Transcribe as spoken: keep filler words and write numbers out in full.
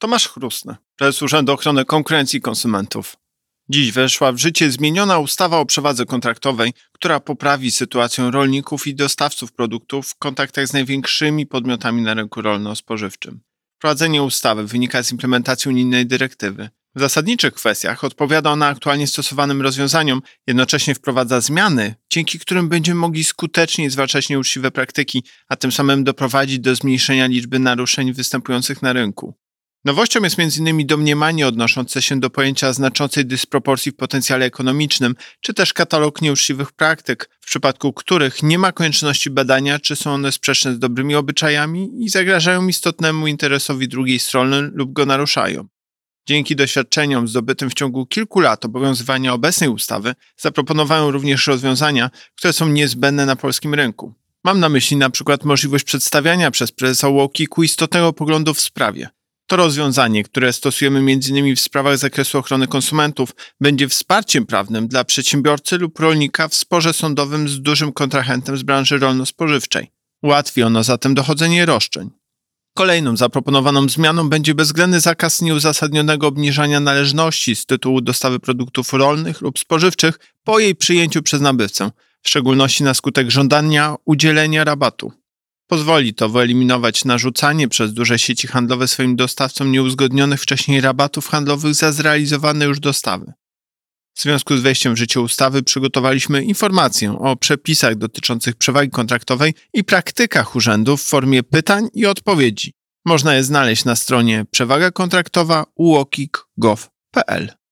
Tomasz Chrustny, prezes Urzędu Ochrony Konkurencji i Konsumentów. Dziś weszła w życie zmieniona ustawa o przewadze kontraktowej, która poprawi sytuację rolników i dostawców produktów w kontaktach z największymi podmiotami na rynku rolno-spożywczym. Wprowadzenie ustawy wynika z implementacji unijnej dyrektywy. W zasadniczych kwestiach odpowiada ona aktualnie stosowanym rozwiązaniom, jednocześnie wprowadza zmiany, dzięki którym będziemy mogli skuteczniej zwalczać nieuczciwe praktyki, a tym samym doprowadzić do zmniejszenia liczby naruszeń występujących na rynku. Nowością jest między innymi domniemanie odnoszące się do pojęcia znaczącej dysproporcji w potencjale ekonomicznym, czy też katalog nieuczciwych praktyk, w przypadku których nie ma konieczności badania, czy są one sprzeczne z dobrymi obyczajami i zagrażają istotnemu interesowi drugiej strony lub go naruszają. Dzięki doświadczeniom zdobytym w ciągu kilku lat obowiązywania obecnej ustawy zaproponowałem również rozwiązania, które są niezbędne na polskim rynku. Mam na myśli na przykład możliwość przedstawiania przez prezesa U O K I K-u istotnego poglądu w sprawie. To rozwiązanie, które stosujemy między innymi w sprawach z zakresu ochrony konsumentów, będzie wsparciem prawnym dla przedsiębiorcy lub rolnika w sporze sądowym z dużym kontrahentem z branży rolno-spożywczej. Ułatwi ono zatem dochodzenie roszczeń. Kolejną zaproponowaną zmianą będzie bezwzględny zakaz nieuzasadnionego obniżania należności z tytułu dostawy produktów rolnych lub spożywczych po jej przyjęciu przez nabywcę, w szczególności na skutek żądania udzielenia rabatu. Pozwoli to wyeliminować narzucanie przez duże sieci handlowe swoim dostawcom nieuzgodnionych wcześniej rabatów handlowych za zrealizowane już dostawy. W związku z wejściem w życie ustawy przygotowaliśmy informację o przepisach dotyczących przewagi kontraktowej i praktykach urzędów w formie pytań i odpowiedzi. Można je znaleźć na stronie przewaga kontraktowa u o k i k kropka gov kropka p l.